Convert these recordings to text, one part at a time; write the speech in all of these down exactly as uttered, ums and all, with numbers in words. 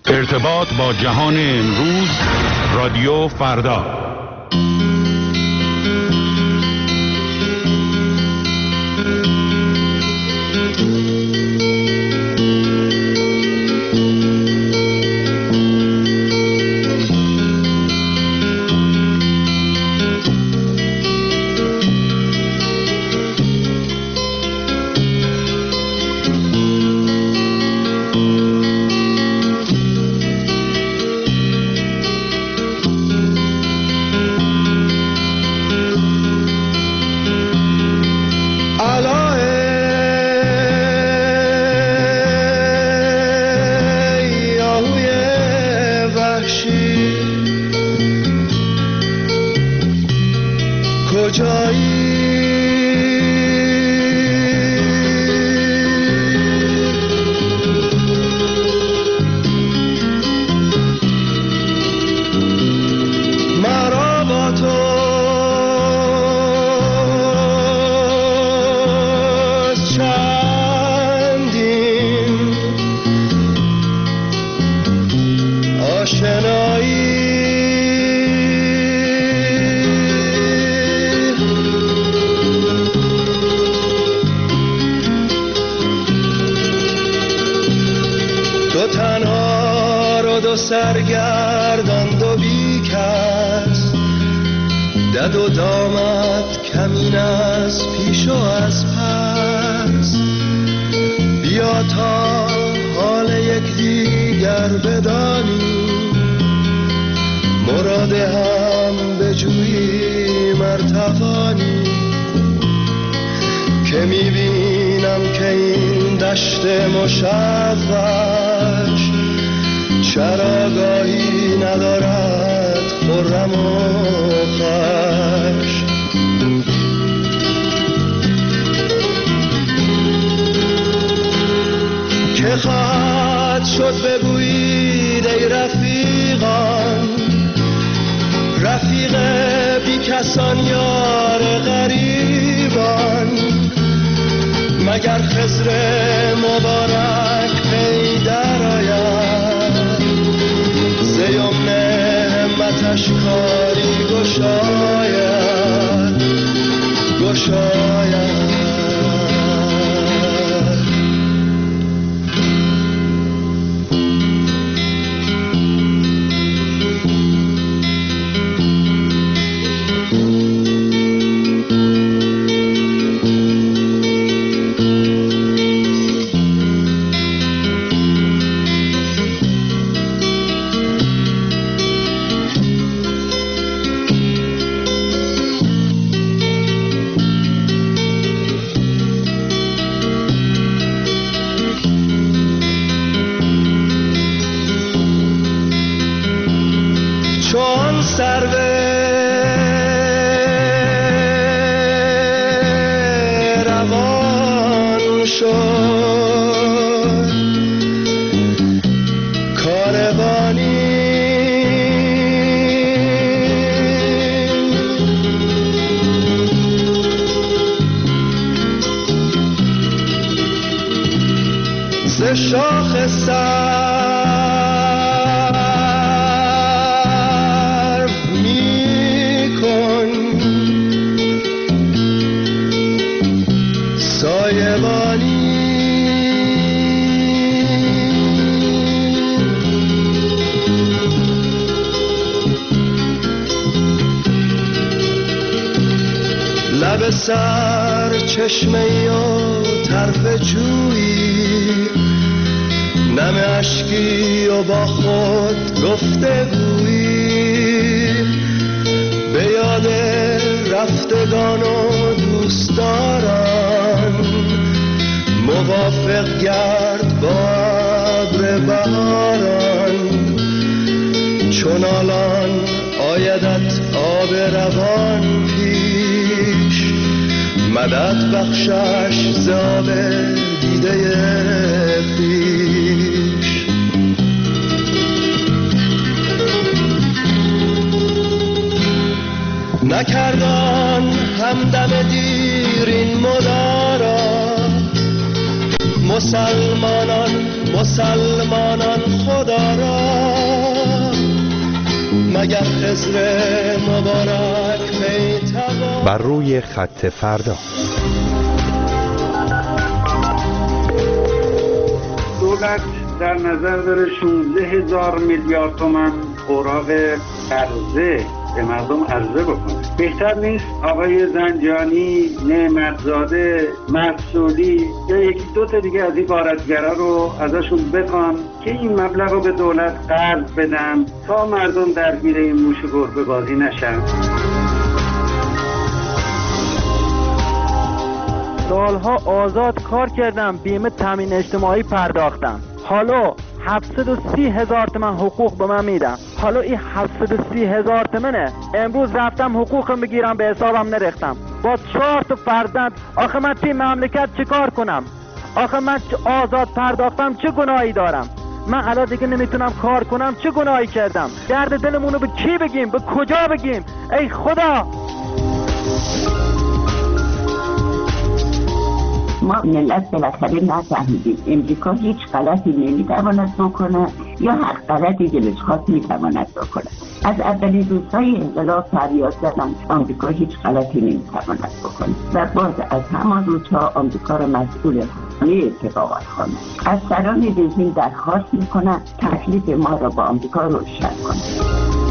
ارتباط با جهان امروز، رادیو فردا. سرگردان و بیکس دد و دامت کمین از پیش و از پس، بیا تا حال یک دیگر بدانی، مراد هم بجویی مرتقانی، که میبینم که این دشت مشوش چراگاهی ندارد خرم و خوش. که خواهد شد بگویید ای رفیقان، رفیق بی کسان یار غریبان، مگر خضر مبارک پی در آید، زیمن همتش کاری گشاید گشاید. شاخ سر می کن سایبانی، لب سر چشمه و طرف جویی، نم اشکی و با خود گفته گویی، به یاد رفتگان و دوستداران، موافق گرد با ابر بهاران، چون الان آیدت آب روان پیش، مدد بخشش زاب دیده خویش. نکردان همدم دیر این مدارا، مسلمانان مسلمانان خدا را مگر خضر مبارک میتوان. بر روی خط فردا. دولت در نظر داره شانزده هزار میلیارد تومان اوراق قرضه به مردم عرضه بکنه. بهتر نیست آقای زنجانی، نعمتزاده، مسئولی یا یکی دو تا دیگه از این غارتگرا رو ازشون بخوان که این مبلغ رو به دولت قرض بدن تا مردم درگیر این موش گربه بازی نشن. سالها آزاد کار کردم، بیمه تامین اجتماعی پرداختم، حالا هفتصد و سی هزار تومن حقوق به من میدم. حالا این هفتصد و سی هزار تومنه، امروز رفتم حقوقم بگیرم به حسابم نرختم با چهار تا فرزند. آخه من توی مملکت چه کار کنم؟ آخه من آزاد پرداختم چه گناهی دارم؟ من الان دیگه نمیتونم کار کنم، چه گناهی کردم؟ درد دلمونو به کی بگیم؟ به کجا بگیم؟ ای خدا! ما ملت بالاخره نفهمیدیم امریکا هیچ غلطی نمیتواند بکنه یا هر غلطی دلش خواست میتواند بکنه. از اولین روزهای انقلاب فریاد زدن آمریکا هیچ غلطی نمیتواند بکنه و باز از همان روزها آمریکا را مسئول همه اتفاقات خواند. از سران رژیم درخواست میکنن تکلیف ما را با آمریکا روشن کنه.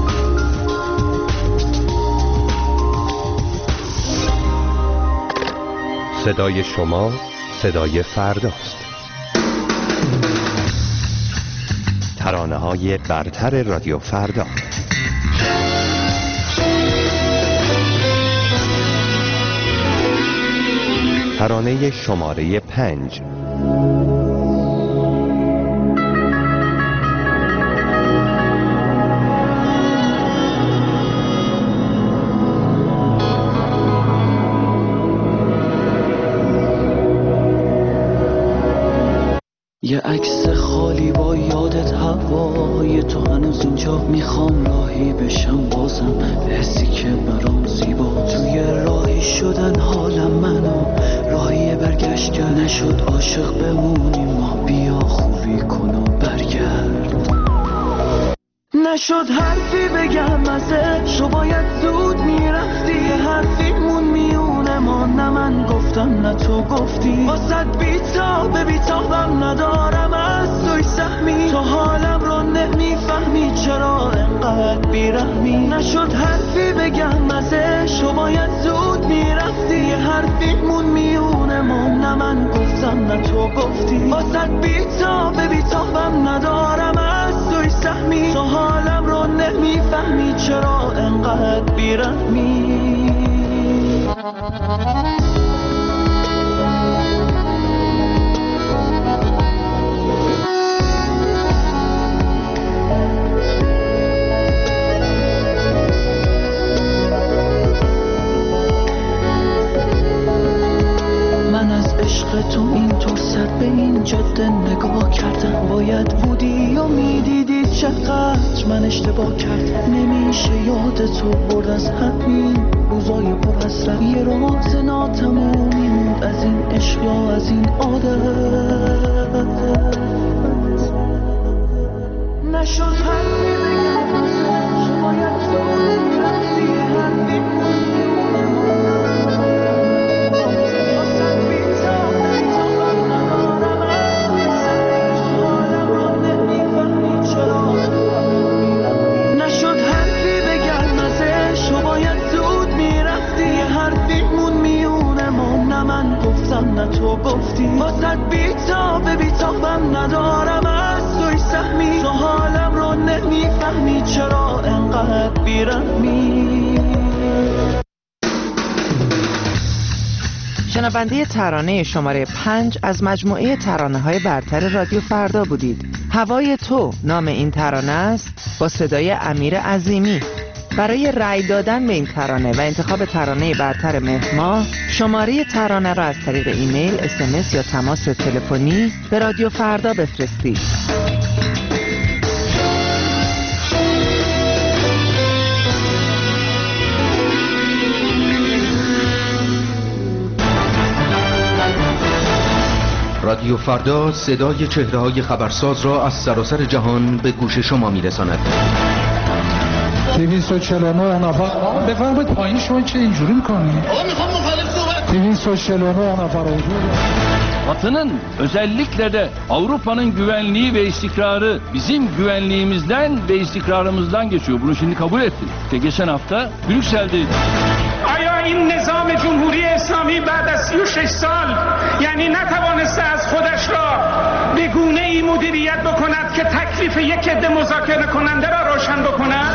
صدای شما صدای فرداست. ترانه‌های برتر رادیو فردا. ترانه شماره پنج. یه عکس خالی با یادت هوای تو، هنوز اینجا میخوام راهی بشم بازم به حسی که برام زیبا. توی راهی شدن حالم منو راهی برگشت کرد، نشد عاشق بمونیم ما، بیا خوبی کن و برگرد. نشد حرفی بگم ازش، تو باید زود میرفتی، یه حرفیمون میونه ما، نه من گفتم نه تو گفتی. واسد بیتاب بیتابم ندارم از توی سهمی، تو حالم رو نمیفهمی چرا انقدر بیرحمی. نشد حرفی بگم ازش، تو باید زود میرفتی، یه حرفیمون میونه ما، نه من گفتم نه تو گفتی. واسد بیتاب بیتابم ندارم از توی سهمی، تو حالم رو نمیفهمی چرا انقدر بیرحمی. من از عشق تو اینطور سر به این جاده نگاه کردم، باید بودی و میدیدی چقدر من اشتباه کردم. نمیشه یاد تو برد از همین روزای پر حسرت، یه راز ناتمومی موند از این عشق یا از این عادت. نشد حرفی بگم ازش، باید تو میرفتی، حرفی نه تو گفتی. واسد بیتاب بیتابم ندارم از توی سهمی، تو حالم رو نمیفهمی چرا انقدر بیرحمی. شنونده ترانه شماره پنج از مجموعه ترانه‌های برتر رادیو فردا بودید. هوای تو نام این ترانه است با صدای امیر عظیمی. برای رأی دادن به این ترانه و انتخاب ترانه برتر مهر ماه، شماره ترانه را از طریق ایمیل، اس ام اس یا تماس تلفنی به رادیو فردا بفرستید. رادیو فردا صدای چهره‌های خبرساز را از سراسر جهان به گوش شما می‌رساند. دویست و چهل و نه نفر بفرمایید پایین. شما چه اینجوری می‌کنید؟ آقا میخوام مخالف صحبت. دویست و چهل و نه nefər oldu. Batı'nın özellikle de Avrupa'nın güvenliği ve istikrarı bizim güvenliğimizden ve istikrarımızdan geçiyor. Bunu şimdi kabul ettik. İşte geçen hafta Brüksel'deydik. آیا این نظام جمهوری اسلامی بعد از سی و شش سال یعنی نتوانسته از خودش را به گونه‌ای مدیریت بکند که تکلیف یک عده مذاکره کننده را روشن بکند؟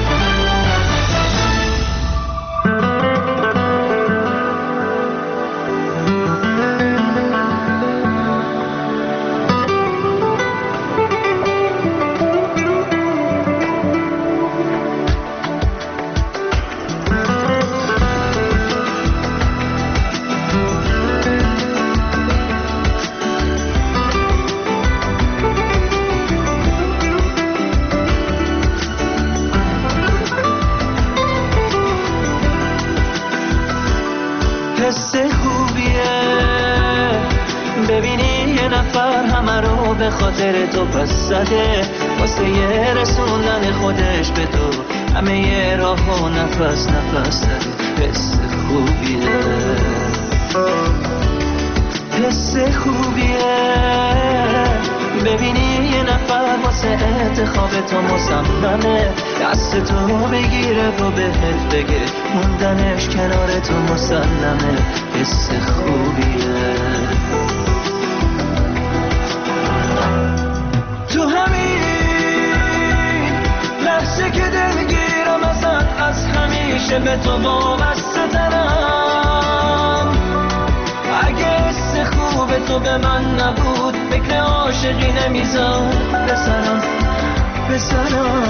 به خاطر تو پس زده واسه یه رسوندن خودش به تو همه یه راه و نفس نفس زده. حس خوبیه، حس خوبیه ببینی یه نفر واسه انتخاب تو مصممه دست تو بگیره و بهت بگه موندنش کنار تو مسلمه. حس خوبیه تو همین لحظه که دلگیرم ازت از همیشه به تو وابسته ترم. اگه حس خوب تو به من نبود فکر عاشقی نمیزاد بسرم بسرم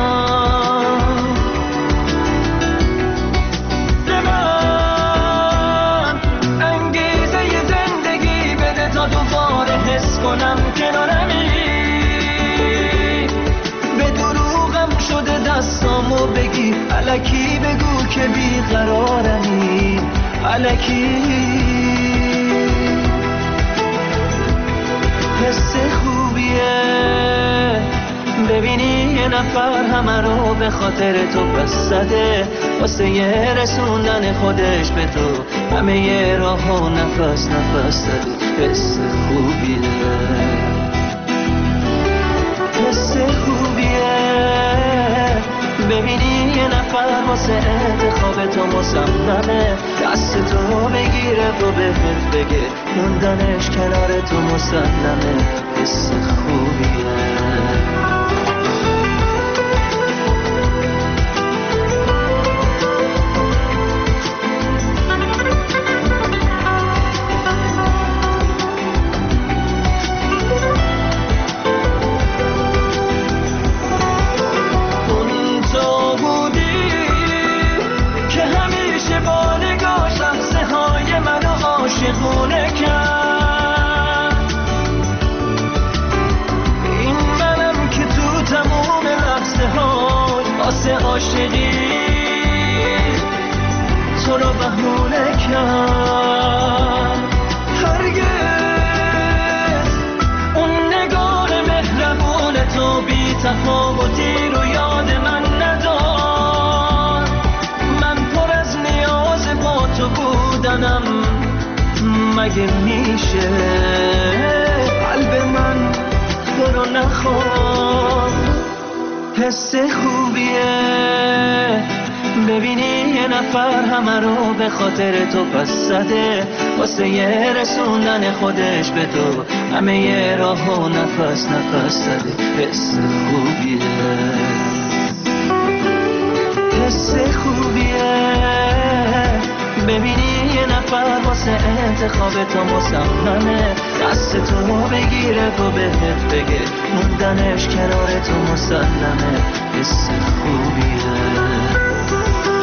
به من انگیزه ی زندگی بده تا دوباره حس کنم کنارمی. دستامو بگی الکی بگو که بیقرارمی الکی. حس خوبیه ببینی یه نفر همه رو به خاطر تو پس زده واسه یه رسوندن خودش به تو همه یه راه و نفس نفس زده. حس خوبیه، حس خوبیه ببینی یه نفر واسه انتخاب تو مصممه دست تو بگیره و بهت بگه موندنش کنار تو مسلمه. حس خوبیه عاشقونه کرد. این منم که تو تموم لحظه های واسه عاشقی تو رو بهونه کرد. هرگز اون نگاه مهربون تو بی تفاوتی رو یاد من ندار. من پر از نیاز با تو بودنم مگه میشه قلب من تو رو نخواد. حس خوبیه ببینی یه نفر همه رو به خاطر تو پس زده واسه یه رسوندن خودش به تو همه یه راه و نفس نفس زده. حس خوبیه، حس خوبیه ببینی یه نفر واسه انتخاب تو مصممه دست تو بگیره و بهت بگه موندنش کنار تو مسلمه. حس خوبیه.